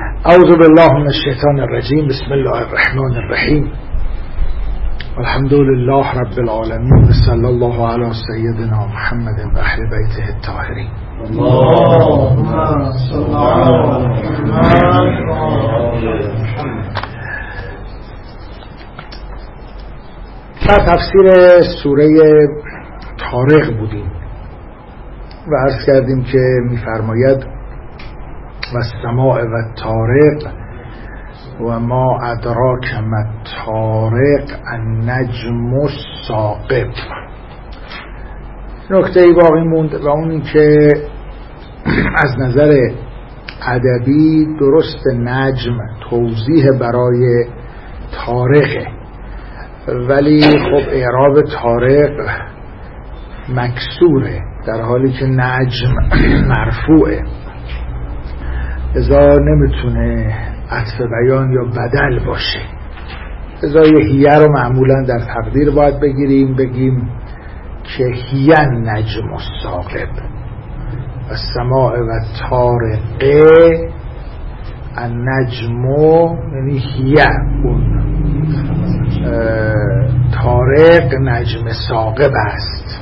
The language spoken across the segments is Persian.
اعوذ بالله من الشیطان الرجیم. بسم الله الرحمن الرحیم. الحمد لله رب العالمین. صلی الله علی سیدنا محمد و اهل بیته الطاهرین. اللهم صل علی محمد. در تفسیر سوره طارق بودیم و عرض کردیم که می‌فرماید و السماء و الطارق و ما ادراک ما الطارق النجم الثاقب. نکته ای باقی موند و اون این که از نظر ادبی درست نجم توضیح برای طارقه، ولی خب اعراب طارق مکسوره در حالی که نجم مرفوعه، لذا نمیتونه عطف بیان یا بدل باشه. لذا یه هیه رو معمولا در تقدیر باید بگیم که هیه نجم الثاقب و السماء و الطارق النجم، یعنی هیه اون طارق نجم ثاقب است.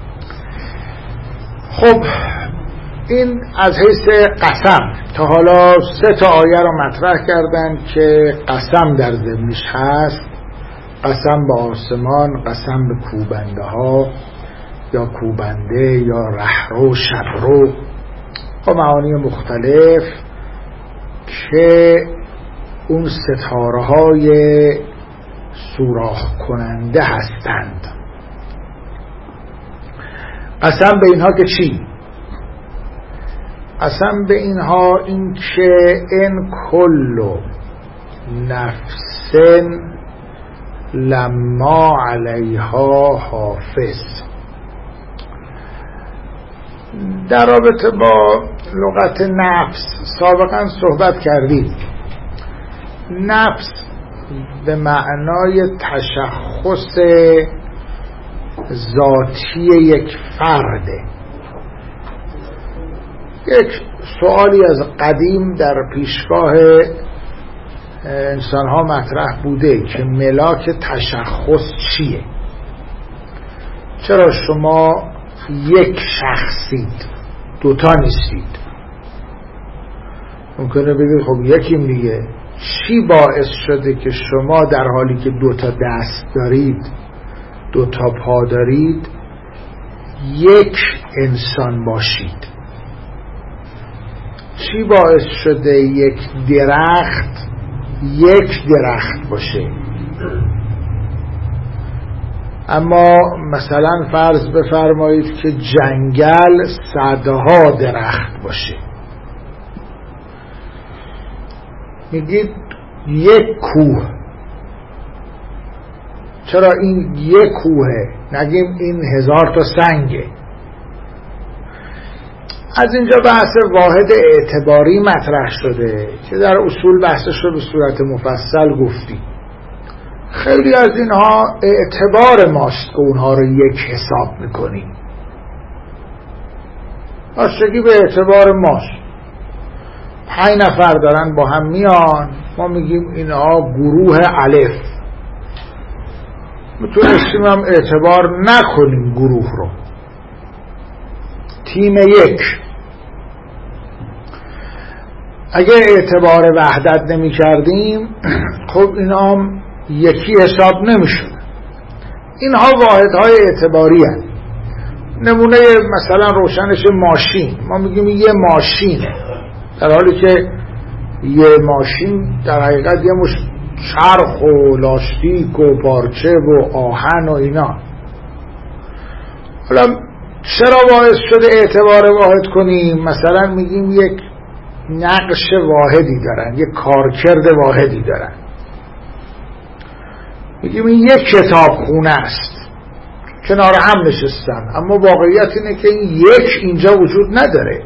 خب این از حیث قسم. تا حالا 3 آیه رو مطرح کردن که قسم در ضمنش هست: قسم به آسمان، قسم به کوبنده ها یا کوبنده یا رهرو شبرو، با معانی مختلف که اون ستاره های سوراخ کننده هستند. قسم به اینها که چی؟ قسم به اینها این که ان کل نفس لما علیها حافظ. در رابطه با لغت نفس سابقا صحبت کردیم. نفس به معنای تشخص ذاتی یک فرده. یک سوالی از قدیم در پیشگاه انسان‌ها مطرح بوده که ملاک تشخص چیه؟ چرا شما یک شخصید، 2 نیستید؟ ممکنه بگید خب یکیم دیگه. چی باعث شده که شما در حالی که 2 دست دارید، 2 پا دارید، یک انسان باشید؟ چی باعث شده یک درخت باشه؟ اما مثلا فرض بفرمایید که جنگل صدها درخت باشه. میگید یک کوه. چرا این یک کوهه؟ نگیم این 1000 تا سنگه. از اینجا بحث واحد اعتباری مطرح شده که در اصول بحثش رو به صورت مفصل گفتیم. خیلی از اینها اعتبار ماست که اونها رو یک حساب میکنیم. آشتگی به اعتبار ماست. 5 نفر دارن با هم میان، ما میگیم اینها گروه الف. میتونستیم هم اعتبار نکنیم گروه رو، تیم 1. اگر اعتبار وحدت نمی کردیم خب اینا هم یکی حساب نمی شد. اینها واحدهای اعتباری هست. نمونه مثلا روشنش ماشین، ما میگیم یه ماشینه، در حالی که یه ماشین در حقیقت یه مش چرخ و لاستیک و پارچه و آهن و اینا. حالا چرا باعث شده اعتبار واحد کنیم؟ مثلا میگیم یک نقش واحدی دارن، یک کارکرد واحدی دارن. میگیم این یک کتابخونه است، کنار هم نشستن، اما واقعیت اینه که این یک اینجا وجود نداره.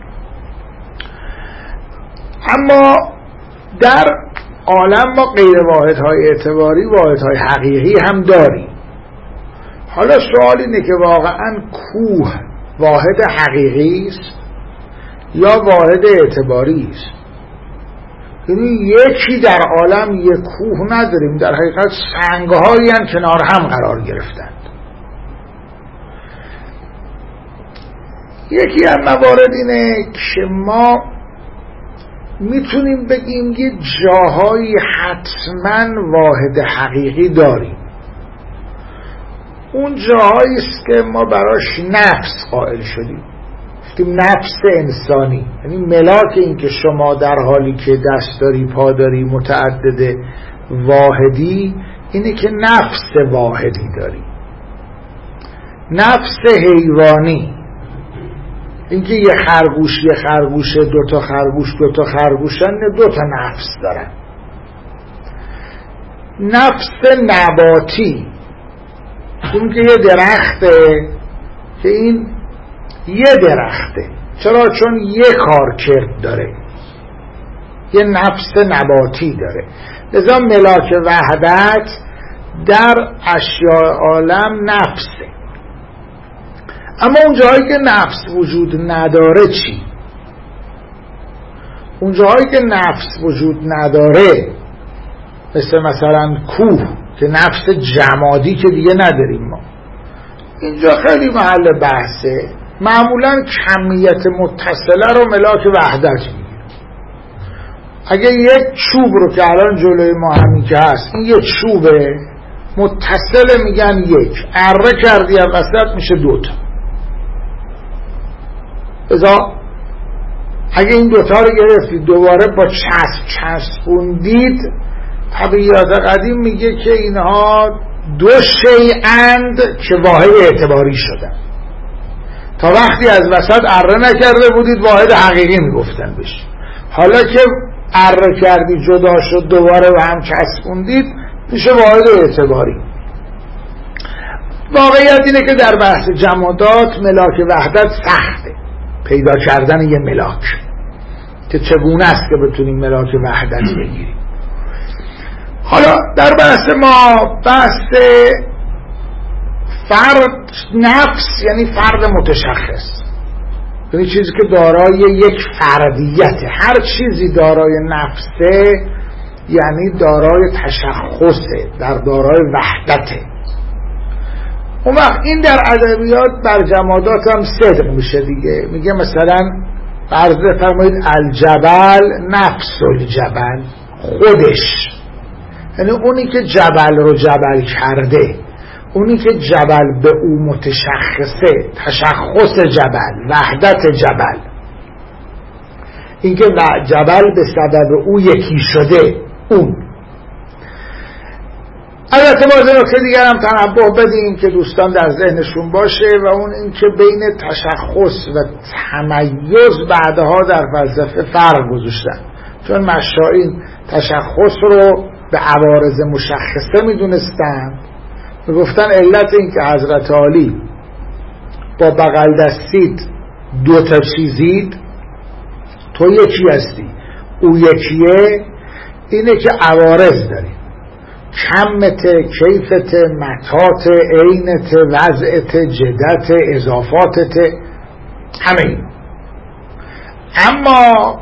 اما در عالم ما غیر واحدهای اعتباری واحدهای حقیقی هم داریم. حالا سوال اینه که واقعا کوه واحد حقیقی است یا واحد اعتباری است؟ یعنی یکی در عالم یک کوه نداریم، در حقیقت سنگ‌هایی هم کنار هم قرار گرفتند. یکی از موارد اینه که ما میتونیم بگیم یه جاهایی حتما واحد حقیقی داریم. اون جاهایی است که ما براش نفس قائل شدیم، گفتیم نفس انسانی، یعنی ملاک این که شما در حالی که دست داری پا داری متعدد واحدی، اینه که نفس واحدی داری. نفس حیوانی، اینکه یه خرگوش دوتا خرگوشن، دوتا نفس دارن. نفس نباتی، این که یه درخته که این یه درخته، چرا؟ چون یه کارکرد داره، یه نفس نباتی داره. لذا ملاک وحدت در اشیاء عالم نفسه. اما اون جایی که نفس وجود نداره چی؟ اون جایی که نفس وجود نداره، مثلا کوه که نفس جمادی که دیگه نداریم ما، اینجا خیلی محل بحثه. معمولا کمیت متصله رو ملاک وحدت میگه. اگه یک چوب رو که الان جلوی ما همین که هست، این یک چوبه متصله میگن یک، اره کردی از وسط میشه دوتا. ازا اگه این دوتا رو گرفتید دوباره با چسبوندید، طبیعیات قدیم میگه که اینها دو شیئند که واحد اعتباری شدن. تا وقتی از وسط اره نکرده بودید واحد حقیقی میگفتن بشه. حالا که اره کردی جدا شد دوباره و هم چسبوندید میشه واحد اعتباری. واقعیت اینه که در بحث جمادات ملاک وحدت سخته، پیدا کردن یه ملاک که چگونه است که بتونیم ملاک وحدت بگیریم. حالا در بحث ما بحث فرد نفس یعنی فرد متشخص، یعنی چیزی که دارای یک فردیته. هر چیزی دارای نفسه یعنی دارای تشخصه، در دارای وحدته. اون وقت این در ادبیات بر جمادات هم صدق میشه دیگه. میگه مثلا فرض فرمایید الجبل نفس الجبل، خودش، یعنی اونی که جبل رو جبل کرده، اونی که جبل به او متشخصه، تشخص جبل، وحدت جبل، این که جبل به سبب او یکی شده، اون. البته باز نکته دیگر هم تنبه بدیم که دوستان در ذهنشون باشه و اون این که بین تشخص و تمیز بعدها در فلسفه فرق گذاشتن، چون مشایخ تشخص رو به عوارض مشخصه میدونستن و گفتن علت این که حضرت علی با بغل دستید دوتا چیزید، تو یکی هستی او یکیه، اینه که عوارض داری، کمت، کیفت، متات، عینت، وضعت، جدت، اضافاتت، همه این. اما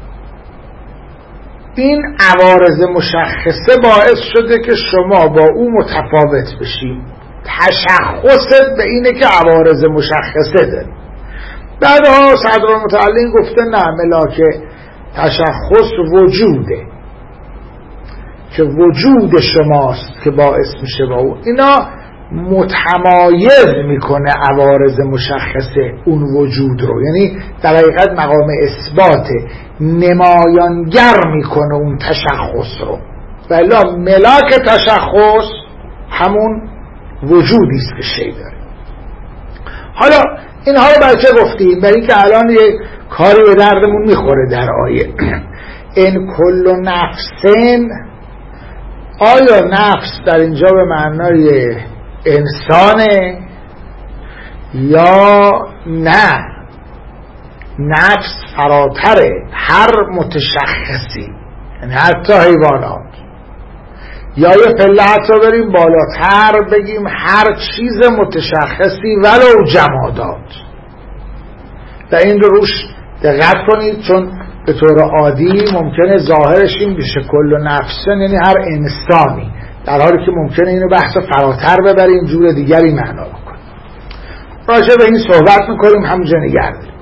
این عوارض مشخصه باعث شده که شما با او متفاوت بشید. تشخصت به اینه که عوارض مشخصه داری. بعدها صدرالمتعلم گفته نه، ملاک تشخص وجوده، که وجود شماست که باعث میشه با او. اینا متمایز میکنه عوارض مشخصه اون وجود رو، یعنی در حقیقت مقام اثبات، نمایانگر میکنه اون تشخص رو. ولی ملاک تشخص همون وجودی است که شی داره. حالا اینها رو برای چه گفتیم؟ برای اینکه الان یه کاری به دردمون میخوره در آیه ان کل نفسن. آیا نفس در اینجا به معنای انسانه یا نه؟ نفس فراتره هر متشخصی، یعنی حتی حیوانات، یا یه پله حتی بریم بالاتر بگیم هر چیز متشخصی ولو جمادات. و این رو روش دقت کنید، چون به طور عادی ممکنه ظاهرش این بشه کل نفسه، یعنی هر انسانی، در حالی که ممکنه اینو بحث فراتر ببریم جور دیگری معنا بکنیم. راجع به این صحبت میکنیم، همونجا نگردیم.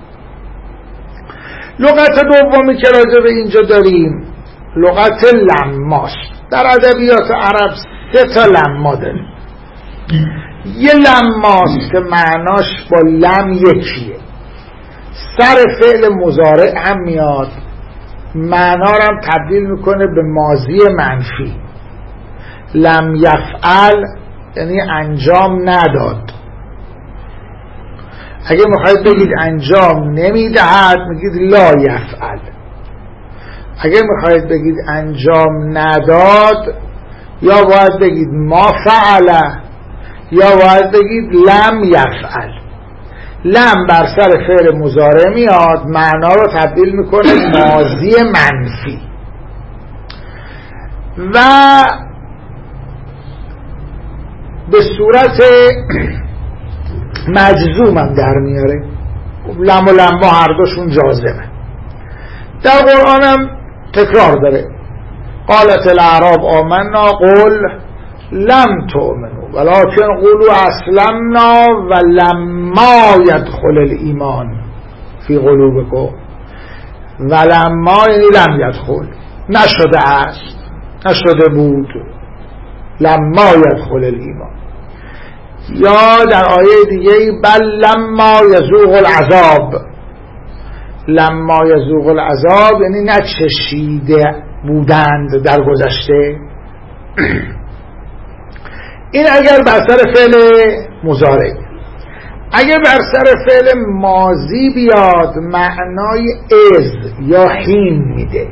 لغت دومی که راجع به اینجا داریم لغت لماست. در ادبیات عرب 3 تا لما داریم. یه لماست که معناش با لم یکیه، سر فعل مضارع هم میاد، معنا رو هم تبدیل میکنه به ماضی منفی. لم یفعل یعنی انجام نداد. اگه میخواید بگید انجام نمیدهد میگید لا یفعل. اگه میخواید بگید انجام نداد یا باید بگید ما فعله یا باید بگید لم یفعل. لم بر سر فعل مضارع میاد، معنا رو تبدیل میکنه ماضی منفی و به صورت مجزوم هم در میاره. لم و لم هر دوشون جازمه. در قرآن هم تکرار داره. قالت الاعراب آمنا قل لم تؤمنوا ولكن قولوا اسلمنا ولما يدخل الايمان في قلوبكم. ولما یعنی لم يدخل، نشده است، نشده بود. لما يدخل الایمان. یا در آیه دیگه بل لما یذوق العذاب. لما یذوق العذاب یعنی نچشیده بودند در گذشته. این اگر بر سر فعل مضارع. اگر بر سر فعل ماضی بیاد معنای از یا حین میده.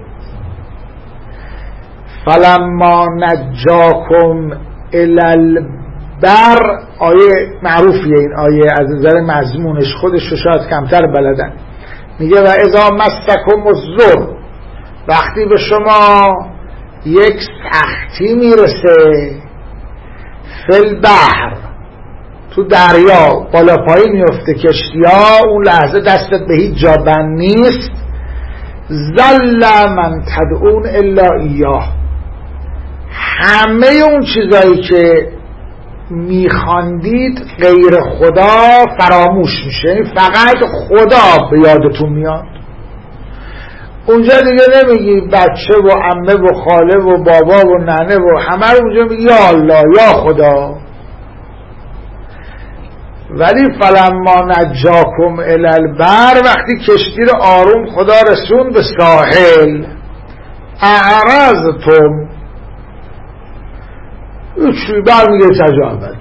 فلما نجاکم الی البر، آیه معروفیه این آیه، از نظر مضمونش خودش رو شاید کمتر بلدن. میگه و اذا مسکم الضر، وقتی به شما یک سختی میرسه فل بحر، تو دریا بالا پایی میفته کشتی ها، اون لحظه دستت به هیچ جا بند نیست. ظل من تدعون الا ایاه، همه اون چیزایی که میخواندید غیر خدا فراموش میشه، یعنی فقط خدا به یادتون میاد. اونجا دیگه نمیگی بچه و عمه و خاله و بابا و ننه و همه رو اونجا میگی یا الله یا خدا. ولی فلما نجاکم الی البر، وقتی کشتی رو آروم خدا رسون به ساحل، اعرضتم، چی برمیگه تجاوز.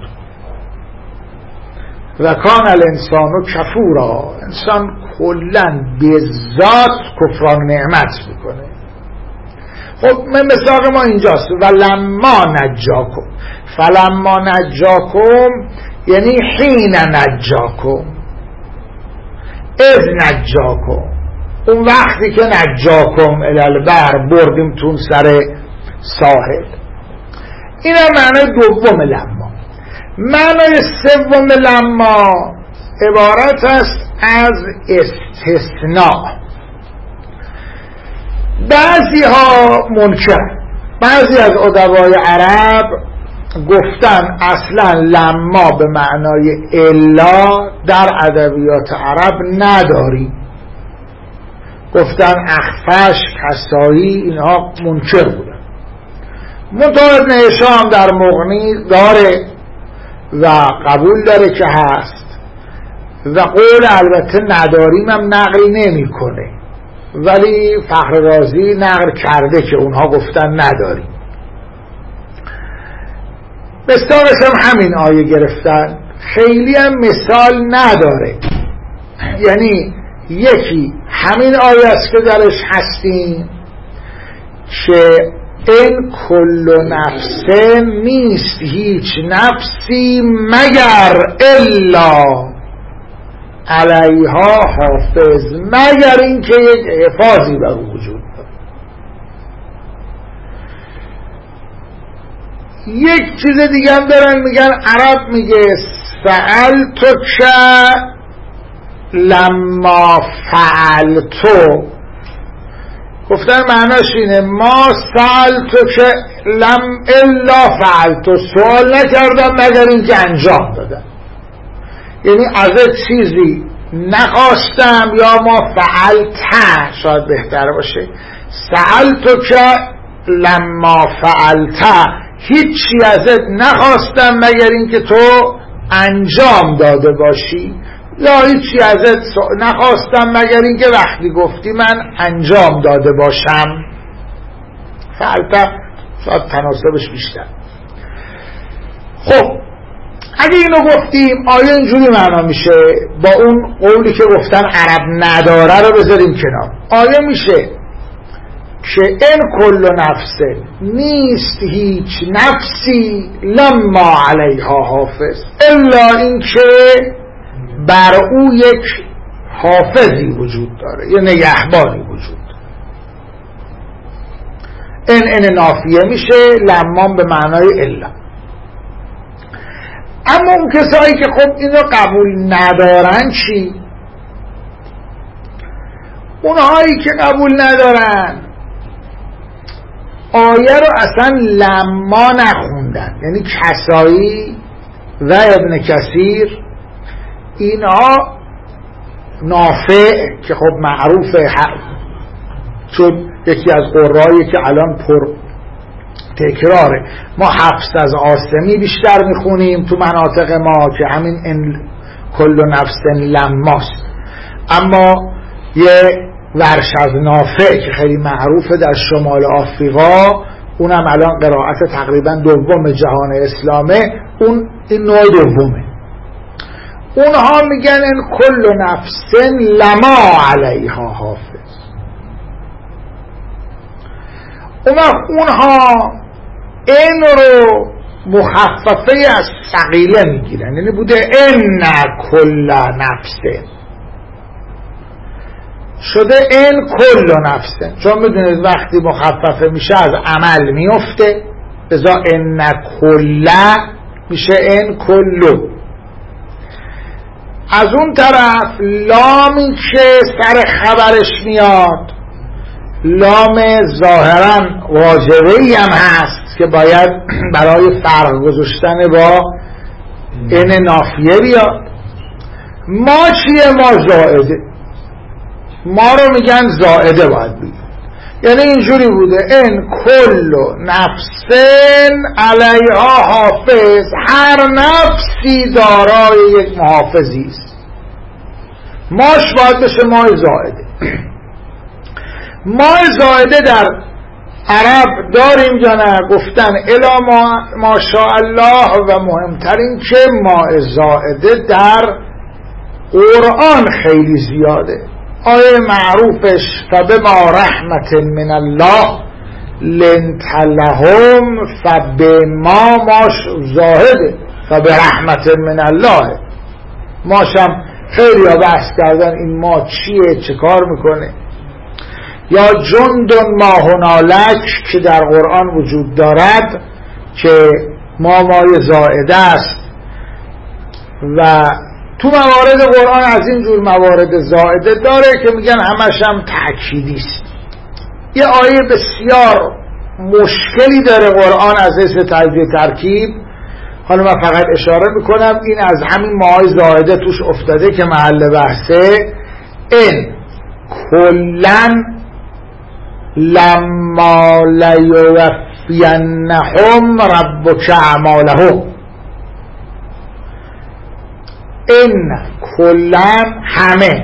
و کان الانسان کفورا، انسان کلن به ذات کفران نعمت میکنه. خب مثال ما اینجاست. و لما نجاکم، فلما نجاکم یعنی حین نجاکم، اذ نجاکم، اون وقتی که نجاکم الی البر، بردیم تون سر ساحل. این هم معنی دوم لما. معنی سوم لما عبارت است از استثناء. بعضی ها منکر، بعضی از ادبای عرب گفتن اصلا لما به معنای الا در ادبیات عرب نداری. گفتن اخفش، کسایی، اینها منکر بودن. منتها ابن هشام در مغنی داره و قبول داره که هست و قول البته نداریم هم نقل نمی کنه، ولی فخر رازی نقل کرده که اونها گفتن نداریم. مثالش هم همین آیه گرفتن، خیلی هم مثال نداره. یعنی یکی همین آیه است که درش هستیم که این کل نفس، نیست هیچ نفسی مگر الا علیها حافظ، مگر این که یک حفاظی بر وجود داره. یک چیز دیگه هم دارن میگن، عرب میگه سألتک لما فعلتو، گفتن معناش اینه ما سألتو که لم الا فعلتو، سوال نکردم مگر اینکه انجام دادم. یعنی از چیزی نخواستم، یا ما فعلت شاید بهتر باشه، سألتو که لما فعلت، هیچی ازت نخواستم مگر اینکه تو انجام داده باشی، یا هیچی ازت نخواستم مگر اینکه وقتی گفتی من انجام داده باشم. فعلت شاید تناسبش بیشتر. خب اگه اینو گفتیم آیا اینجوری معنا میشه با اون قولی که گفتن عرب نداره رو بذاریم کنار؟ آیا میشه که این کل نفسه، نیست هیچ نفسی لما علیها حافظ، الا این که بر او یک حافظی وجود داره یا نگهبانی وجود داره. این نافیه میشه، لمان به معنای الا. اما اون کسایی که خب اینو قبول ندارن چی؟ اونهایی که قبول ندارن آیه رو اصلا لما نخوندن، یعنی کسایی و ابن کثیر، اینها نافع که خب معروفه چون یکی از قرایی که الان پر تکراره، ما حفظ از عاصمی بیشتر میخونیم تو مناطق ما که همین ان کل نفس لماست، اما یه ورش از نافع که خیلی معروفه در شمال آفریقا، اونم الان قرائت تقریبا دوم جهان اسلامه، این نوع دومه. اونها میگن ان کل نفس لما علیها حافظ. اونها این رو مخففه از ثقیله میگیرن، یعنی بوده ان کل نفس شده این کل نفسه، چون میدونید وقتی مخففه میشه از عمل میفته، ازا ان کل میشه این کلو. از اون طرف لامی که سر خبرش میاد، لام ظاهرا واجبه‌ای هم هست که باید برای فرق گذاشتن با این نافیه بیاد. ما چیه؟ ما زائده، ما رو میگن زائده باید بگیم، یعنی اینجوری بوده این کل نفسن علیها حافظ، هر نفسی دارای یک محافظی است، ماش باید بشه مای زائده. مای زائده در عرب داریم یا نه؟ گفتن الا ما شاء الله، و مهمترین که مای زائده در قرآن خیلی زیاده. آیه معروفش فبما رحمت من الله لنت لهم، فبما ماش زاهده، فبرحمت من الله. ماشم خیلی ها بحث کردن این ما چیه، چه کار میکنه. یا جند ما هنالک که در قرآن وجود دارد که مای زائده است، و تو موارد قرآن از این جور موارد زائده داره که میگن همش هم تأکیدی است. یه آیه بسیار مشکلی داره قرآن از حیث تجزیه ترکیب، حالا من فقط اشاره میکنم این از همین مای زائده توش افتاده که محل بحثه. این کلن لما لیوفینهم ربک اعمالهم، این کلن همه،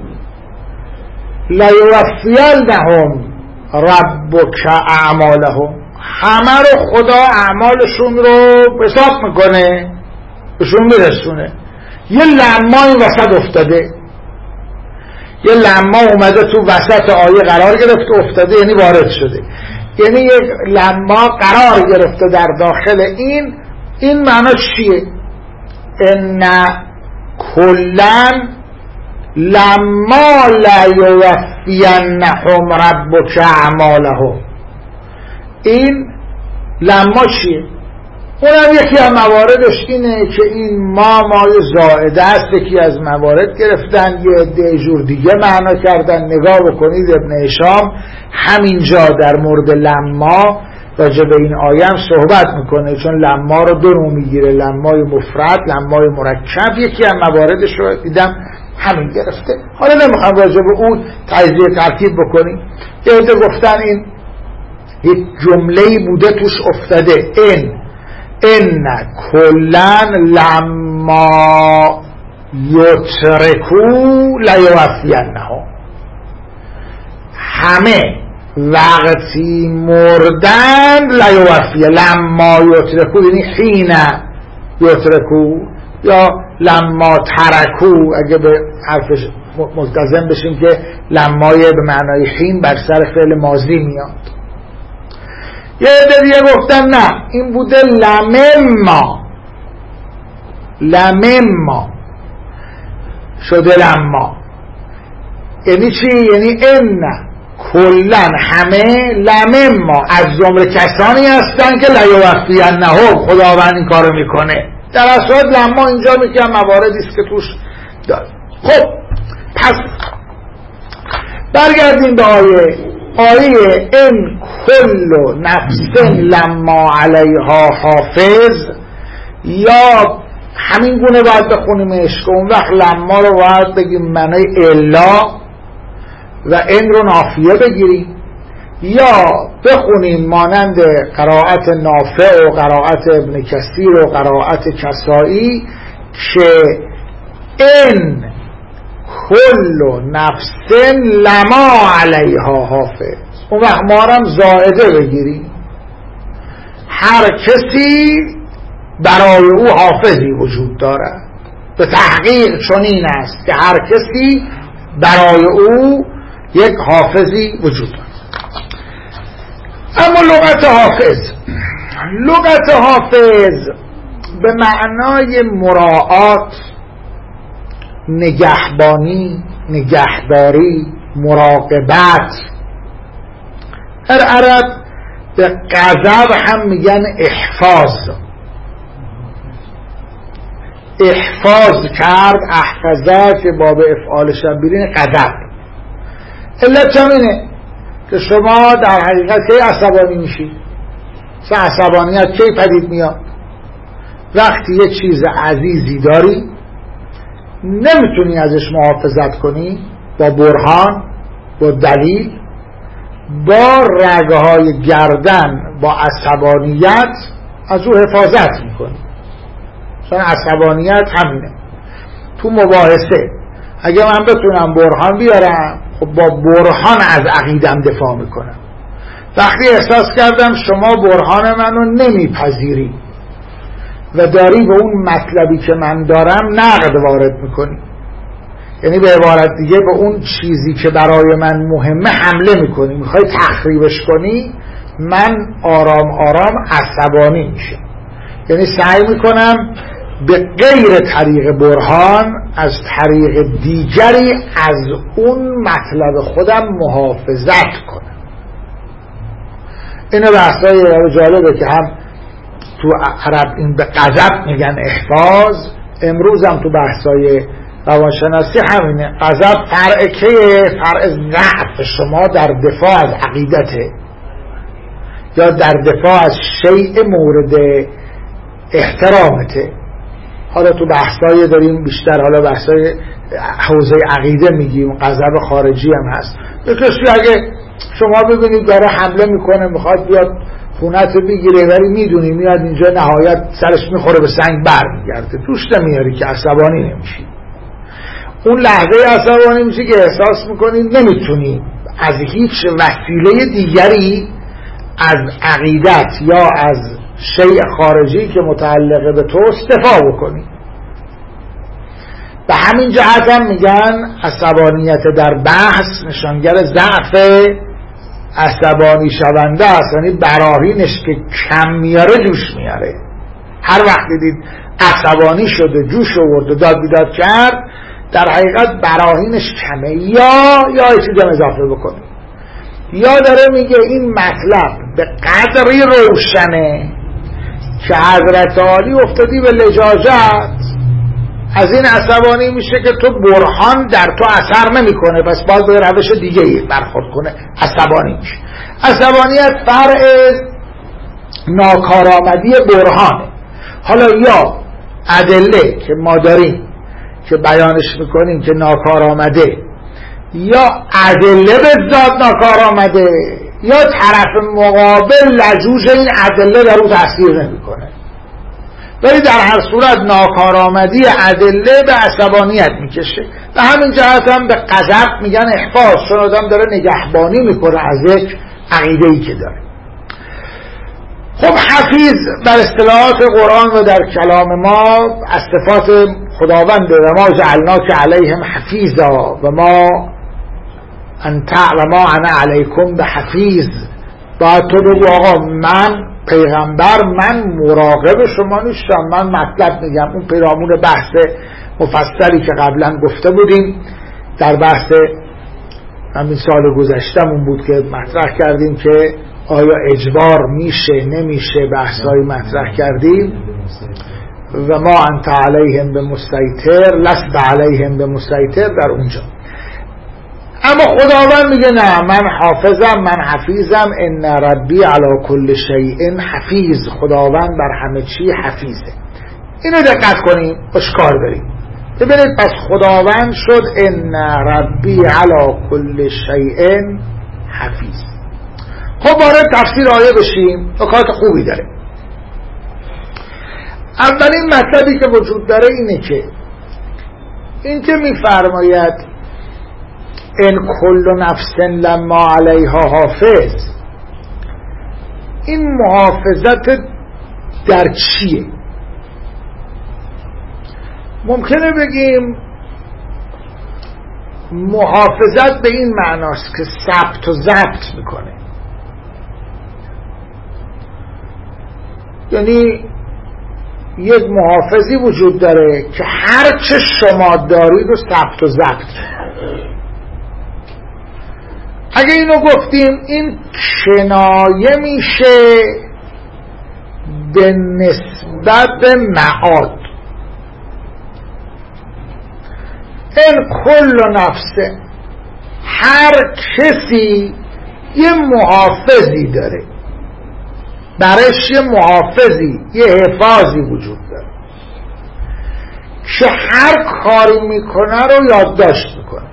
لیوفینهم ربک اعمالهم، همه رو خدا اعمالشون رو حساب میکنه، بهشون میرسونه. یه لما این وسط افتاده، یه لما اومده تو وسط آیه قرار گرفته، افتاده یعنی وارد شده، یعنی یک لما قرار گرفته در داخل این معنی چیه؟ ان کلن لما لیوفینهم ربک اعمالهم. این لما چیه؟ اونم یکی از مواردش اینه که این مای زائده است. یکی از موارد گرفتن یه عده جور دیگه معنا کردن. نگاه بکنید ابن هشام همینجا در مورد لما راجع به این آیه هم صحبت میکنه، چون لما رو دو نوع میگیره، لمای مفرد، لمای مرکب. یکی از مواردش رو دیدم همین گرفته. حالا نمیخوام راجع به اون تجزیه ترکیب بکنیم. یه عده گفتن این یک جمله‌ای بوده توش افتاده ان کلن لما یترکو لیوفینهم، همه وقتی مردن لیوفی، لما یترکو یعنی حین یترکو یا لما ترکو، اگه به حرفش ملتزم بشیم که لمای به معنای حین بر سر فعل ماضی میاد. یه عده دیگه گفتن نه این بوده لمما شده لما. یعنی چی؟ یعنی ان کلن همه لمما از جمله کسانی هستن که لیوفینهم خداوند این کارو میکنه. در اصل لما اینجا میگه مواردی است که توش داره. خب پس برگردیم به آیه ان کل نفس لما علیها حافظ، یا همین گونه باید بخونیمش که اون وقت لما رو باید بگیم معنی الا و ان رو نافیه بگیریم، یا بخونیم مانند قرائت نافع و قرائت ابن کثیر و قرائت کسائی که ان کل نفس لما علیها حافظ. اون وقت ما هم زائده بگیریم، هر کسی برای او حافظی وجود دارد. به تحقیق چنین است که هر کسی برای او یک حافظی وجود دارد. اما لغت حافظ به معنای مراعات، نگهبانی، نگهداری، مراقبت. در عرب به غضب هم میگن احفاظ کرد، احفظه که باب افعال شبیرین غضب. علت هم اینه که شما در حقیقت کی عصبانی میشی؟ عصبانیت کی پدید میاد؟ وقتی یه چیز عزیزی داری نمیتونی ازش محافظت کنی، با برهان، با دلیل، با رگهای گردن، با عصبانیت از او حفاظت میکنی. چون عصبانیت همینه. تو مباحثه اگه من بتونم برهان بیارم، خب با برهان از عقیدم دفاع میکنم. وقتی احساس کردم شما برهان منو نمیپذیری و داری به اون مطلبی که من دارم نقد وارد میکنی، یعنی به عبارت دیگه به اون چیزی که برای من مهمه حمله میکنی، میخوای تخریبش کنی، من آرام آرام عصبانی میشم. یعنی سعی میکنم به غیر طریق برهان از طریق دیگری از اون مطلب خودم محافظت کنم. اینو بحثای جالبه که هم تو عرب این به غضب میگن احفاظ، امروز هم تو بحثای روانشناسی همینه. غضب فرع کیه؟ فرع ضعف شما در دفاع از عقیدته یا در دفاع از شیء مورد احترامته. حالا تو بحثای داریم بیشتر، حالا بحثای حوزه عقیده میگیم، غضب خارجی هم هست. یه کسی اگه شما ببینید داره حمله میکنه، میخواد بیاد خونت بگیره، ولی میدونی میاد اینجا نهایت سرش میخوره به سنگ برمیگرده، توش نمیاری که عصبانی نمیشی. اون لحظه عصبانی میشی که احساس میکنی نمیتونی از هیچ وسیله دیگری از عقیدت یا از شیء خارجی که متعلق به تو دفاع بکنی. به همین جهت هم میگن عصبانیت در بحث نشانگر ضعف عصبانی شونده است، یعنی براهینش که کم میاره جوش میاره. هر وقت دید عصبانی شده، جوش آورد، داد بیداد کرد، در حقیقت براهینش کمه، یا یه چیزی اضافه بکنه، یا داره میگه این مطلب به قدری روشنه که حضرت عالی افتادی به لجاجت، از این عصبانی میشه که تو برهان در تو اثر نمیکنه، پس باید به روش دیگه برخورد کنه، عصبانی میشه. عصبانیت فرع ناکارآمدی برهانه. حالا یا ادله که ما داریم که بیانش میکنیم که ناکارآمده، یا ادله به ذات ناکارآمده، یا طرف مقابل لجوج این ادله در او تاثیر نمیکنه. ولی در هر صورت ناکارآمدی ادله به عصبانیت میکشه. و همین جهت هم به غضب میگن احفاظ، چون آدم داره نگهبانی میکنه از یک عقیده‌ای که داره. خب حفیظ در اصطلاحات قرآن و در کلام ما از صفات خداونده. و ما جعلناک علیهم حفیظا و ما انا علیکم به حفیظ. باید تو بگو آقا من پیغمبر، من مراقب شما نیستم، من مطلب میگم. اون پیرامون بحث مفصلی که قبلا گفته بودیم در بحث همین سال گذشتمون بود که مطرح کردیم که آیا اجبار میشه نمیشه، بحثایی مطرح کردیم. و ما انت علیهم بمسیطر لست علیهم بمسیطر در اونجا. اما خداوند میگه نه، من حافظم، من حفیظم. ان ربی علی کل شیء حفیظ. خداوند بر همه چی حفیظه. اینو دقت کنیم، اشکال داریم. ببینید پس خداوند شد ان ربی علی کل شیء حفیظ. خب وارد تفسیر آیه بشیم. نکات خوبی داره. اولین مطلبی که وجود داره اینه که این که میفرماید ان کل نفس لما علیها حافظ، این محافظت در چیه؟ ممکنه بگیم محافظت به این معناست که ثبت و ضبط میکنه. یعنی یک محافظی وجود داره که هر چه شما دارید رو ثبت و ضبط. اگه اینو گفتیم این کنایه میشه به نسبت به معاد. این کل نفسه، هر کسی یه محافظی داره، برش یه محافظی، یه حفاظی وجود داره که هر کاری میکنه رو یادداشت میکنه.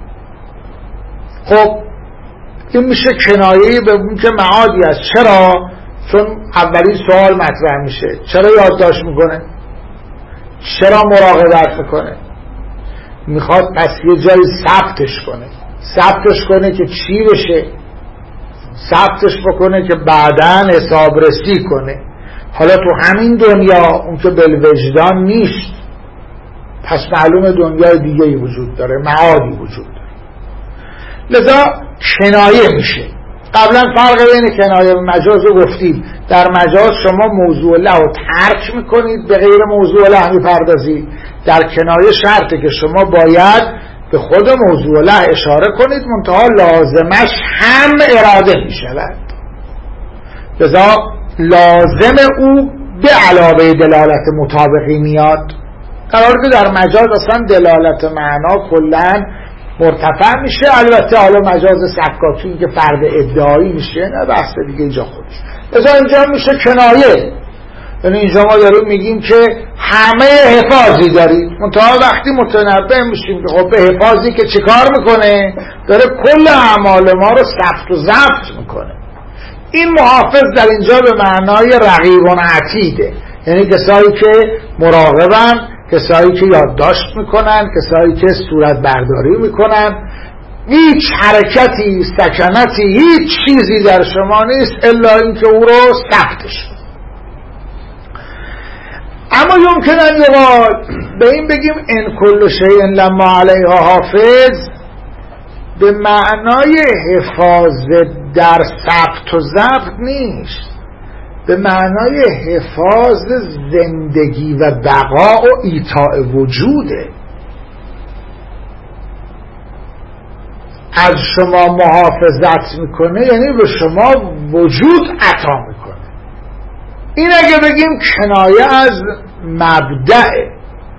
خب این میشه کنایه‌ای به اون که معادی است. چرا؟ چون اولین سوال مطرح میشه چرا یادداشت میکنه؟ چرا مراقبت میکنه؟ میخواد پس یه جایی ثبتش کنه. ثبتش کنه که چی بشه؟ ثبتش بکنه که بعداً حسابرسی کنه. حالا تو همین دنیا اون که بالوجدان نیست، پس معلوم دنیای دیگه‌ای وجود داره، معادی وجود داره. لذا کنایه میشه. قبلا فرق بین کنایه و مجاز رو گفتیم. در مجاز شما موضوع له رو ترک میکنید، به غیر موضوع له میپردازید. در کنایه شرطه که شما باید به خود موضوع له اشاره کنید، منتها لازمش هم اراده میشود. لذا لازم او به علاوه دلالت مطابقی میاد، در حالی که در مجاز اصلا دلالت معنا کلن مرتفع میشه. البته حالا مجاز سکاکی که فرد ادعایی میشه نه، بحث دیگه اینجا خودش. لذا اینجا میشه کنایه. یعنی اینجا ما داریم میگیم که همه حفاظی دارید، منتها وقتی متنبه میشیم که خب به حفاظی که چیکار میکنه؟ داره کل اعمال ما رو ثبت و ضبط میکنه. این محافظ در اینجا به معنای رقیب و عتیده، یعنی کسایی که مراقبن، کسایی که یادداشت میکنن، کسایی که صورت برداری میکنن. هیچ حرکتی، سکنتی، هیچ چیزی در شما نیست الا اینکه او رو ثبتش. اما یمکن ان یقال، به این بگیم ان کل شیء لما علیها حافظ، به معنای حفاظت در ثبت و ضبط نیست، به معنای حفاظ زندگی و بقا و ایطاء وجوده. از شما محافظت میکنه یعنی به شما وجود عطا میکنه. این اگه بگیم کنایه از مبدأ،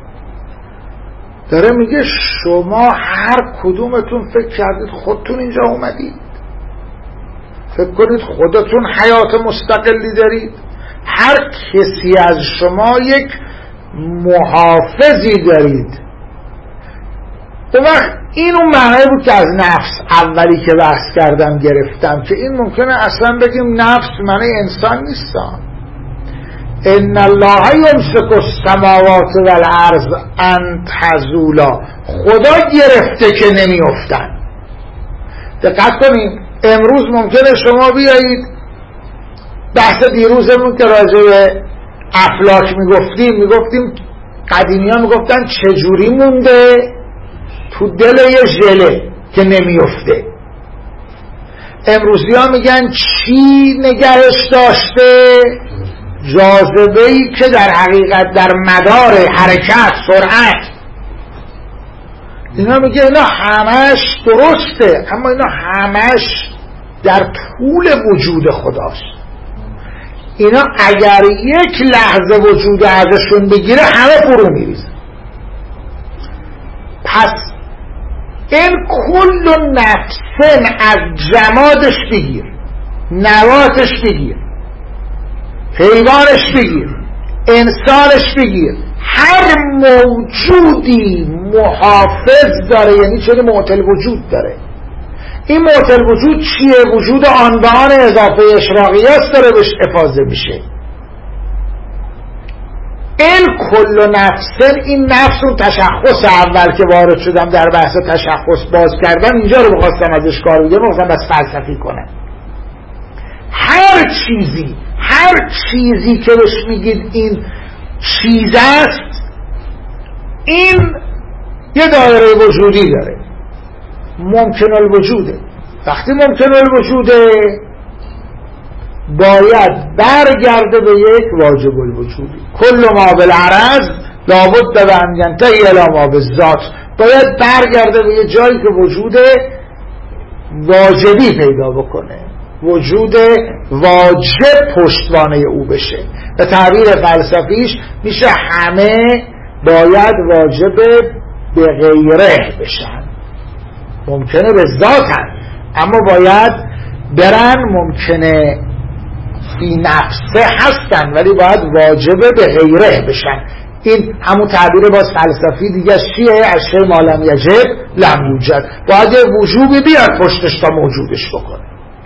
داره میگه شما هر کدومتون فکر کردید خودتون اینجا اومدید، فکر کنید خودتون حیات مستقلی دارید، هر کسی از شما یک محافظی دارید. اون وقت این اون معنی بود که از نفس اولی که بحث کردم گرفتم، که این ممکنه اصلا بگیم نفس معنی انسان نیستان. ان الله یمسک السماوات والارض ان تزولا، خدا گرفته که نمیافتن. دقت کنیم امروز ممکنه شما بیایید بحث دیروزمون که راجع به افلاک میگفتیم قدیمی ها میگفتن چجوری مونده تو دل یه ژله که نمیفته. امروزی ها میگن چی نگهش داشته؟ جاذبه‌ای که در حقیقت در مدار حرکت سرعت. اینا میگه اینا همش درسته، اما اینا همش در طول وجود خداست. اینا اگر یک لحظه وجود ازشون بگیره همه فرو میریزه. پس این کل نفسن از جمادش بگیر، نباتش بگیر، حیوانش بگیر، انسانش بگیر، هر موجودی محافظ داره، یعنی چون معطل وجود داره. این معطل وجود چیه؟ وجود آن به آن اضافه اشراقی است داره بهش افاضه میشه. این کل نفسن، این نفس اون تشخص اول که وارد شدم در بحث تشخص باز کردم، اینجا رو بخواستم ازش کار بگیرم، بخواستم بس فلسفی کنم. هر چیزی که بهش میگید این چیز است، این یه دایره وجودی داره، ممکن الوجوده. وقتی ممکن الوجوده باید برگرده به یک واجب الوجودی. کل ما بالعرض لابد و ان ینتهی الی ما بالذات، باید برگرده به یه جایی که وجود واجبی پیدا بکنه، وجود واجب پشتوانه او بشه. به تعبیر فلسفیش میشه همه باید واجب به غیره بشن. ممکنه به ذاتن اما باید برن، ممکنه فی نفسه هستن ولی باید واجب به غیره بشن. این همون تعبیر باز فلسفی دیگه چیه؟ از شی ما لم یجب لم یوجد، باید یه وجوبی بیاد پشتش تا موجودش بکنه.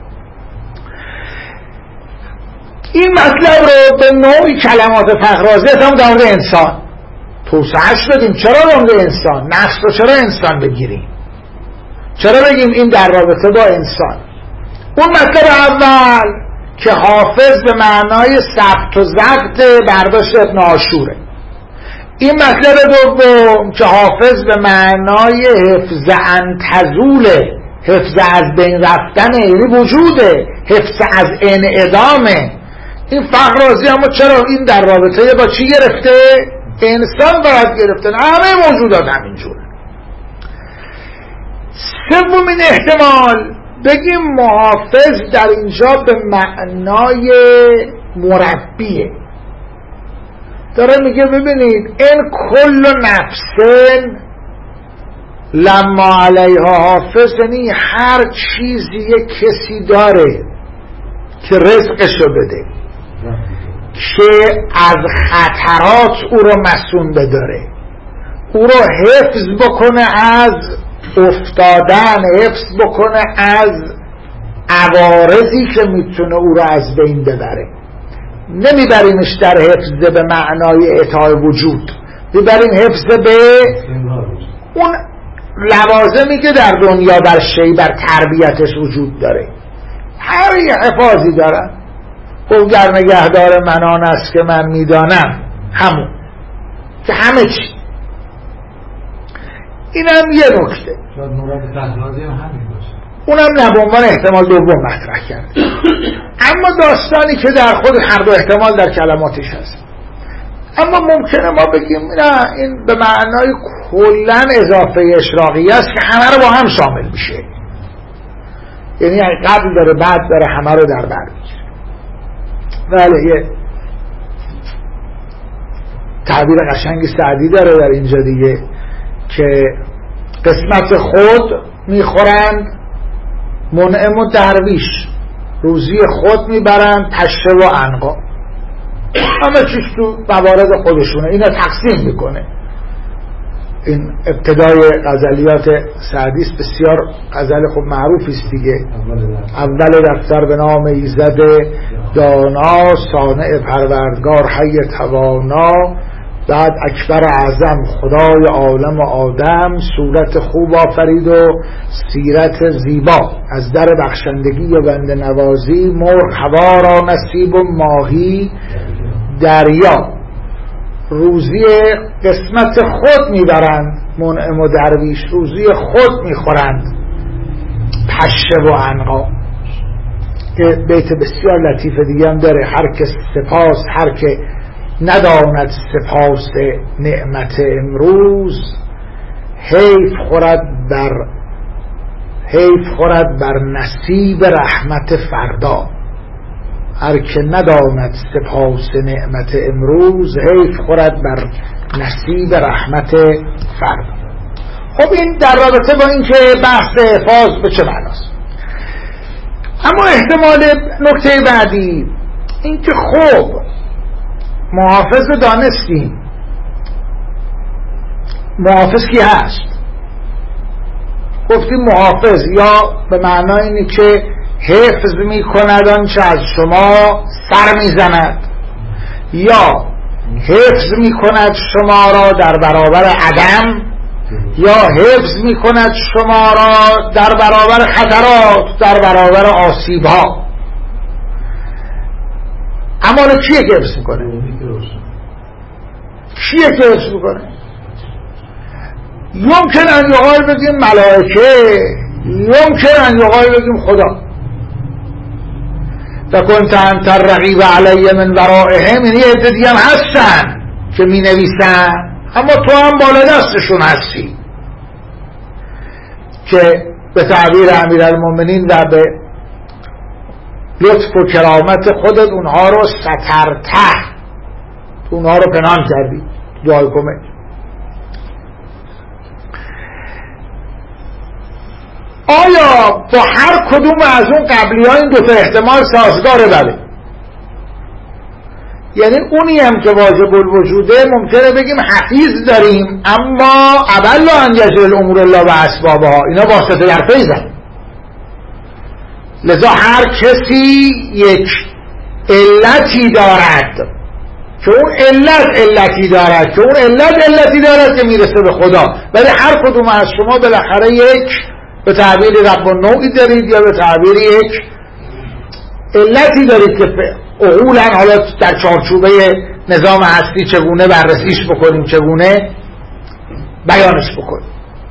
این مطلب رو به نوعی کلمات فقرازی هم در مورد انسان توسعهش بدیم. چرا در مورد انسان؟ نفس رو چرا انسان بگیریم؟ چرا بگیم این در رابطه با انسان؟ اون مطلب اول که حافظ به معنای ثبت و ضبط برداشت ابن عاشوره. این مطلب دوم که حافظ به معنای حفظ ان تزوله، حفظ از بین رفتن، یعنی وجوده، حفظ از انعدامه. این فقرازی اما چرا این در رابطه با چی گرفته؟ انسان باید گرفته، همه موجودات همینجور. سومین احتمال بگیم محافظ در اینجا به معنای مربیه. داره میگه ببینید این کل نفسن لما علیها حافظ، یعنی هر چیزی یک کسی داره که رزقشو بده، که از خطرات او رو مسئول بداره، او رو حفظ بکنه از افتادن، حفظ بکنه از عوارضی که میتونه او رو از بین ببره. نمیبریمش در حفظ به معنای اعطای وجود، میبریم حفظ به اون لوازمی که در دنیا بر شی بر تربیتش وجود داره. هر یه حفاظی دارن. او گر نگهدار منان است که من میدانم، همون که همه چی. اینم یه نکته. شاید مراد تحلازی هم همین باشه. اونم نه به عنوان احتمال دوم مطرح کرد. اما داستانی که در خود هر دو احتمال در کلماتش هست. اما ممکنه ما بگیم نه این به معنای کلن اضافه اشراقی است که همه رو با هم شامل میشه، یعنی قبل داره بعد داره همه رو در بر میگیره. بله، یه تعبیر قشنگی سعدی داره در اینجا دیگه که قسمت خود میخورند منعم و درویش، روزی خود میبرند پشه و عنقا، همه چیز تو موارد خودشونه، اینا تقسیم میکنه. این ابتدای غزلیات سعدی است، بسیار غزل خب معروفی است دیگه. اول دفتر به نام ایزد دانا، صانع پروردگار حی توانا، بعد اکبر اعظم خدای عالم و آدم، صورت خوب آفرید و سیرت زیبا، از در بخشندگی و بنده نوازی، مرغ هوا را نصیب و ماهی دریا. روزی قسمت خود میبرند منعم و درویش، روزی خود میخورند پشه و عنقا. که بیت بسیار لطیف دیگه هم داره، هر که سپاس، هر که نداند سپاس نعمت امروز، حیف خورد بر نصیب رحمت فردا. هر که نداند سپاس نعمت امروز، حیف خورد بر نصیب رحمت فردا. خب این در رابطه با این که بحث حفاظ به چه معناست. اما احتمال نکته بعدی این که خب محافظ دانستیم، محافظ کی هست؟ گفتیم محافظ یا به معنای اینه که حفظ می کند آنچه از شما سر می زند، یا حفظ می کند شما را در برابر عدم، یا حفظ می کند شما را در برابر خطرات، در برابر آسیب ها. اما کیه که حفظ می کنه؟ کیه که حفظ می کنه؟ یمکن ان یقال بگیم ملائکه، یمکن ان یقال بگیم خدا. فکنت انت الرقیب علی من ورائهم، یعنی عده دیگه هم هستن که می نویسن، اما تو هم بالا دستشون هستی که به تعبیر امیرالمومنین و به لطف و کرامت خودت اونها رو سترته، اونها رو پنهان کردی. دعای کمک. آیا با هر کدوم از اون قبلی ها این دوتا احتمال سازگاره؟ بله. یعنی اونی هم که واجب الوجوده ممکنه بگیم حفیظ داریم، اما اول ان یجعل الامور الله و اسبابها، اینا واسطه در فیضن. لذا هر کسی یک علتی دارد که اون علتی دارد که اون علتی دارد که میرسه به خدا، ولی هر کدوم از شما بالاخره یک به تعبیر رب النوعی دارید یا به تعبیر یک علتی دارید که عقولاً حالا در چارچوبه نظام هستی چگونه بررسیش بکنیم، چگونه بیانش بکنیم.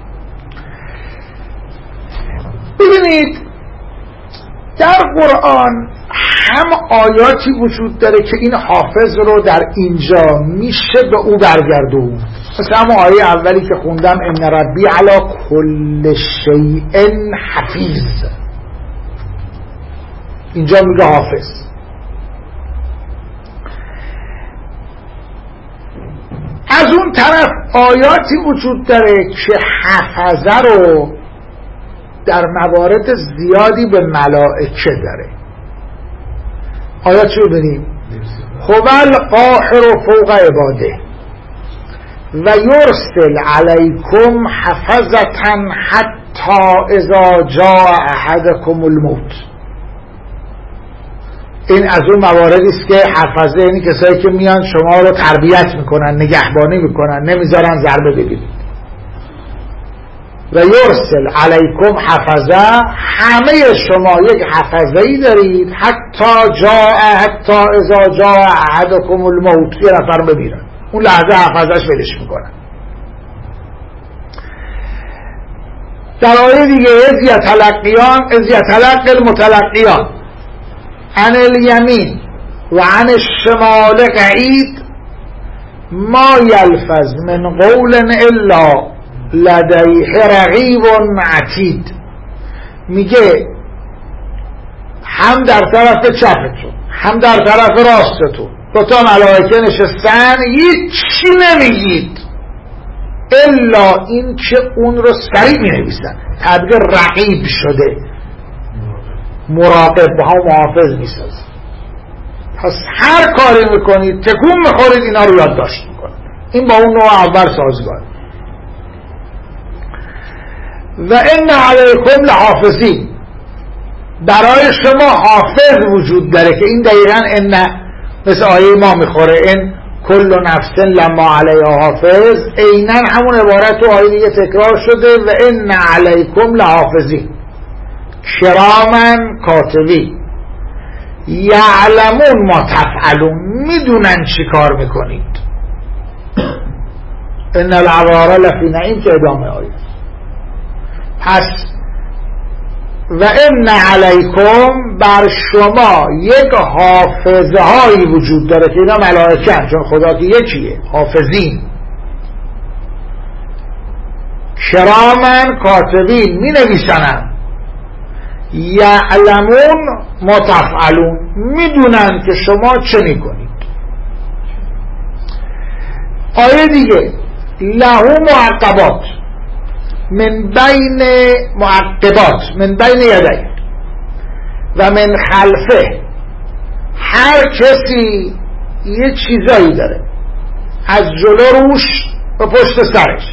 ببینید در قرآن هم آیاتی وجود داره که این حافظ رو در اینجا میشه به او برگردون، مثل هم آیه اولی که خوندم ان ربی علی کل شیء حفیظ، اینجا میگه حافظ. از اون طرف آیاتی وجود داره که حفظه رو در موارد زیادی به ملائکه داره. آیات چی رو ببینیم؟ هو القاهر فوق عباده و یرسل علیکم حفظة حتی اذا جاء احدکم الموت. این از اون مواردی است که حفظه یعنی کسایی که میان شما رو تربیت میکنن، نگهبانی میکنن، نمیذارن ضربه بگیرید. و یرسل علیکم حفظه، همه شما یک حفظه‌ای دارید، حتی اذا جاء احدکم الموت، یه نفر بمیرن اون لحظه حفظه‌اش ولش میکنن. در آیه دیگه اذ یتلقی المتلقیان عن الیمین و عن الشمال قعید ما یلفظ من قول الا لدیه رقیب عتید. میگه هم در طرف چپتون هم در طرف راستتون با تا ملائکه نشستن هیچی نمیگید الا این که اون رو سریع می نویسن. تعبیر رقیب شده، مراقب ها محافظ می سازن. پس هر کاری میکنید تکون میخورید اینا رو یادداشت میکنید. این با اون نوع اول سازگار. و ان علیکم لحافظین، برای شما حافظ وجود داره که این دقیقاً ان مثل آیه ما میخوره، ان کل نفس لما علیها حافظ، عیناً همون عبارت تو آیه دیگه تکرار شده و ان علیکم لحافظین کراما کاتبین یعلمون ما تفعلون، میدونن چی کار میکنید. ان الابرار لفی نعیم که ادامه آیه. پس و ان علیکم، بر شما یک حافظه هایی وجود داره که اینا ملائکه هم، چون خدا که یکیه، حافظین کرامن کاتبین، می نویسنن، یعلمون ما تفعلون، میدونن که شما چه میکنید. آیه دیگه له معقبات من بین معقبات من بین یدی و من خلفه، هر کسی یه چیزایی داره از جلو روش و پشت سرش،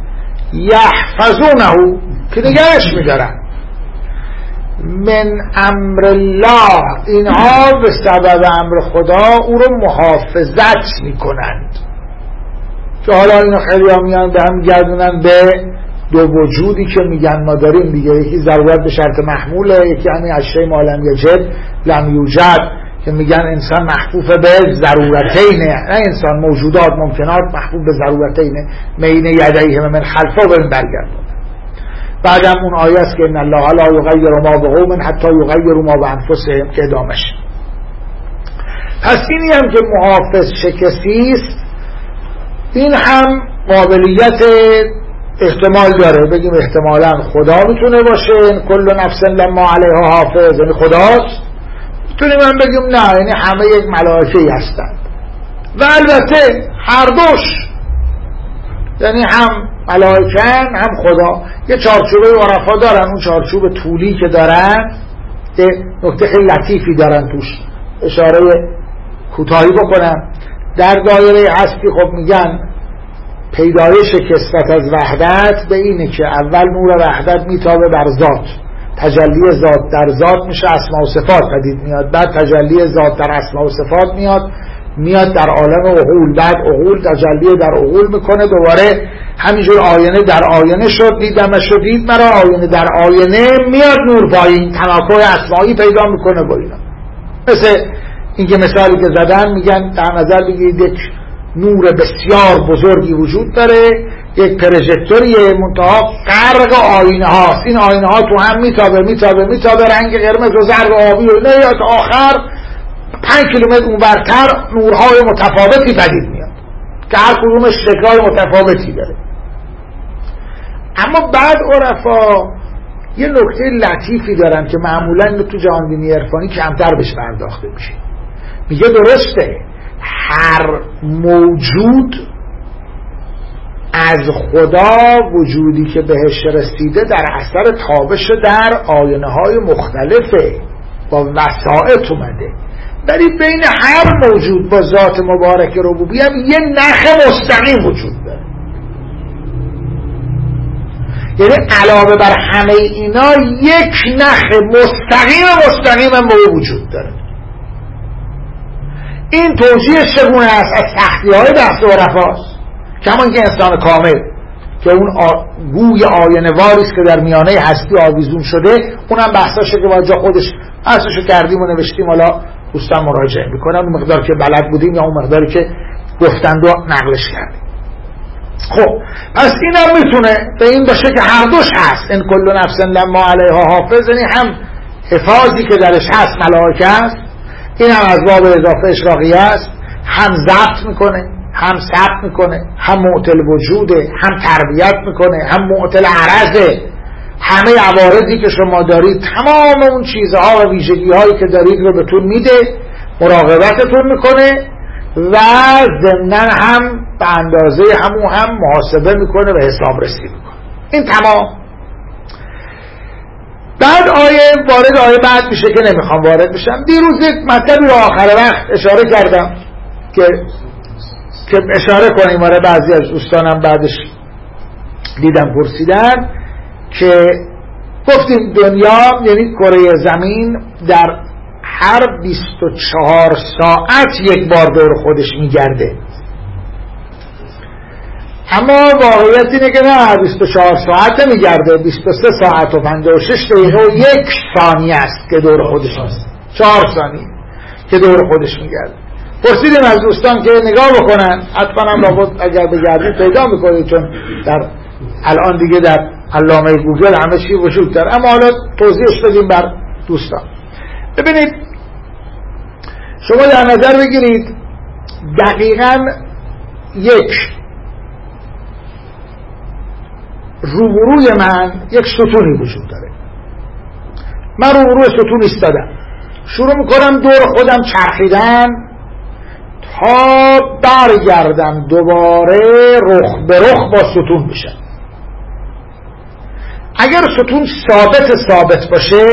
یحفظونه که نگهش میدارن، من امر الله، اینها به سبب امر خدا او رو محافظت میکنند. که حالا اینا خیلی ها میان به هم گردونن به دو وجودی که میگن ما داریم دیگه، یکی ضرورت به شرط محموله، یکی همین اشیاء ما لم یجد لم یوجد که میگن انسان محفوف به ضرورتینه، نه انسان، موجودات ممکنات محفوف به ضرورتینه، بین یدیه و من خلفه و برگردن. بعدم اون آیه است که ان الله لا یغیر ما بقوم حتی یغیروا ما بانفسهم که ادامش. پس اینی هم که محافظ شکستیست، این هم قابلیت احتمال داره، بگیم احتمالا خدا میتونه باشه، کل نفس لما علیها حافظ یعنی خداست، میتونیم هم بگیم نه یعنی همه یک ملائکه‌ای هستند. و البته هر دوش، یعنی هم ملائکه هم خدا. یه چارچوبه عرفا دارن، اون چارچوب طولی که دارن یه نکته خیلی لطیفی دارن توش، اشاره کوتاهی بکنم. در دایره هستی خب میگن پیدایش کثرت از وحدت به اینه که اول نور وحدت میتابه بر ذات، تجلی ذات در ذات میشه، اسماء و صفات پدید میاد، بعد تجلی ذات در اسماء و صفات میاد در عالم عقول، بعد عقول تجلی در عقول میکنه، دوباره همینجور آینه در آینه شد، دیدم شدید مرا، آینه در آینه میاد نور پایین، تناکر اسمایی پیدا میکنه با اینا. مثل اینکه مثالی که زدن میگن در نظر بگیرید یک نور بسیار بزرگی وجود داره، یک پروژکتوریه منتها غرق آینه هاست، این آینه ها تو هم میتابه رنگ قرمز و زرد و آبی و نه، تا آخر 5 کیلومتر اونورتر نورهای متفاوتی پدید میاد که هر کدومش شکل‌های متفاوتی داره. اما بعد عرفا یه نکته لطیفی دارن که معمولا تو جهانبینی عرفانی کمتر بهش پرداخته میشه. میگه درسته هر موجود از خدا، وجودی که بهش رسیده در اثر تابش در آینه های مختلفه، با وسائط اومده، ولی بین هر موجود با ذات مبارک ربوبی هم یه نخ مستقیم وجود داره. یعنی علاوه بر همه اینا یک نخ مستقیم هم وجود داره. این توجیه چگونه است؟ از سختی‌های بحث عرفاست، کما اینکه انسان کامل که اون گوی آینه‌واریست که در میانه هستی آویزون شده، اونم بحثاشه که با جا خودش بحثشو کردیم و نوشتیم، حالا دوستان مراجعه میکنن اون مقدار که بلد بودیم یا اون مقداری که گفتند و نقلش کردیم. خب پس اینم میتونه به این باشه که هر دوش هست، این کل نفس لما علیها حافظ، یعنی هم حفاظی که درش هست ملائکه است، این هم از باب اضافه اشراقیه است، هم ضبط میکنه، هم ثبت میکنه، هم معطل وجوده، هم تربیت میکنه، هم معطل عرضه. همه عوارضی که شما دارید، تمام اون چیزها و ویژگی هایی که دارید رو بهتون میده، مراقبتتون میکنه، و ضمناً هم به اندازه همون هم محاسبه میکنه و حسابرسی میکنه. این تمام. بعد وارد آیه بعد میشه که نمیخوام وارد بشم. دیروز یک مطلبی رو آخر وقت اشاره کردم که اشاره کنیم، بعضی از دوستانم بعدش دیدم پرسیدن که گفتیم دنیا یعنی کره زمین در هر 24 ساعت یک بار دور خودش میگرده، اما واقعیت اینه که نه 24 ساعت میگرده، 23 ساعت و 56 دقیقه و 1 ثانیه است که دور خودش است، 4 ثانیه که دور خودش میگرده. پرسیدیم از دوستان که نگاه بکنن، حتما هم لابد اگر بگردید پیدا میکنید، چون در الان دیگه در علامه گوگل همه چی وجود داره، اما حالا توضیحش بدیم بر دوستان. ببینید شما در نظر بگیرید دقیقاً یک روبروی من یک ستونی وجود داره، من روبروی ستون ایستادم، شروع میکنم دور خودم چرخیدن تا برگردم دوباره رخ به رخ با ستون بشم. اگر ستون ثابت باشه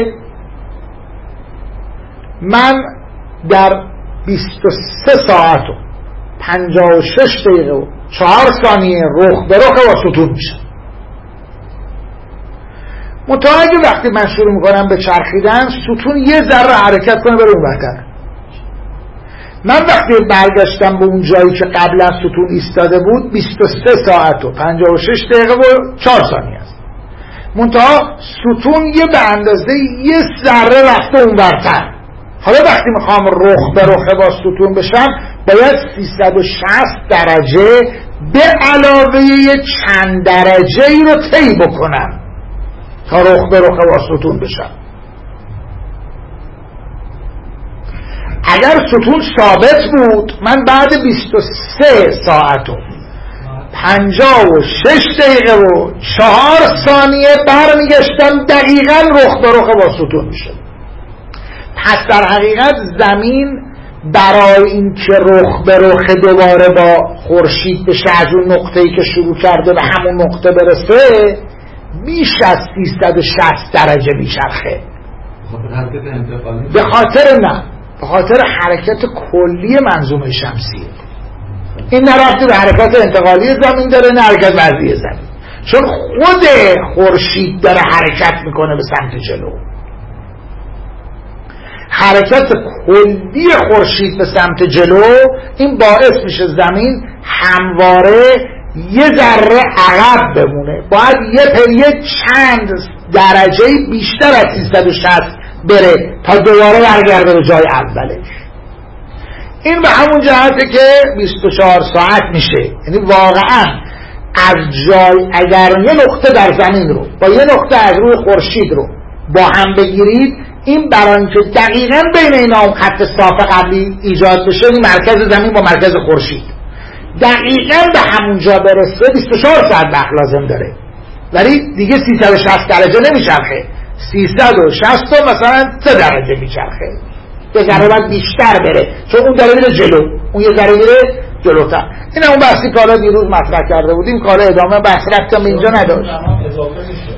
من در 23 ساعت و 56 دقیقه و 4 ثانیه رخ به رخ با ستون میشم. منتها اگه وقتی من شروع میکنم به چرخیدن ستون یه ذره حرکت کنه بره اون وقتر، من وقتی برگشتم به اون جایی که قبلا ستون ایستاده بود 23 ساعت و 56 دقیقه و 4 ثانیه است. منتها ستون یه به اندازه یه ذره رفته اون ورتر. حالا وقتی میخوام رخ به رخ با ستون بشم باید 360 درجه به علاوه یه چند درجه ای رو طی بکنم تا رخ به رخ با ستون بشم. اگر ستون ثابت بود من بعد 23 ساعت و 56 دقیقه و 4 ثانیه برمیگشتم دقیقاً رخ به رخ با ستون میشد. پس در حقیقت زمین برای اینکه رخ به رخ دوباره با خورشید بشه از اون نقطه‌ای که شروع کرده به همون نقطه برسه بیش از 360 درجه میچرخه. به خاطر حرکت کلی منظومه شمسیه. این نه ربطی به حرکات انتقالی زمین داره نه حرکت وضعی زمین، چون خود خورشید داره حرکت میکنه به سمت جلو. حرکت کلی خورشید به سمت جلو این باعث میشه زمین همواره یه ذره عقب بمونه، باید یه چند درجه بیشتر از 360 بره تا دوباره برگرده به جای اولش. این به همون جهته که 24 ساعت میشه، یعنی واقعا از جای اگر یه نقطه در زمین رو با یه نقطه از روی خورشید رو با هم بگیرید، این برای اینکه دقیقاً بین اینا اون خط صاف قبلی ایجاد بشه، این مرکز زمین با مرکز خورشید دقیقاً به همون جا برسه 24 ساعت وقت لازم داره، ولی دیگه 360 درجه نمیچرخه، 360 مثلا 3 درجه میچرخه، یه ذره باید بیشتر بره چون اون داره میره جلو، اون یه ذره میره جلوتر. این اون بحثی که حالا دیروز مطرح کرده بودیم، کار ادامه بحث رفتم اینجا نداشت. اضافه میشه.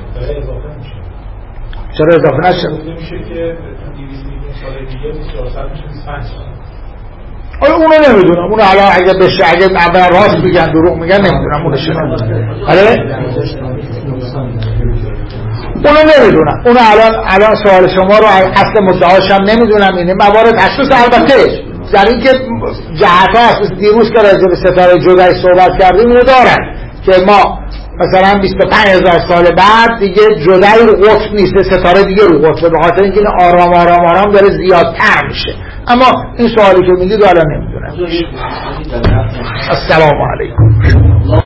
چرا اضافه نشه؟ میشه که 200 سال دیگه 24 ساعت میشه 25 سال. آره اونو نمیدونم، اونو حالا اگه بشه، اگه اول راست میگن دروغ میگن نمیدونم، اونو شنم. آره اونو نمیدونم، اونو الان سوال شما رو اصل مدعاش هم نمیدونم. اینه موارد تشخیص البته در این که جهت ها هست. دیروز که راجع به ستاره جدایی صحبت کردیم اینو دارن که ما مثلا 25,000 سال بعد دیگه جدایی رو قطب نیست، ستاره دیگه رو قطبه، به خاطر اینکه آرام داره زیادتر میشه. اما این سوالی که میگید الان نمیدونم. السلام علیکم.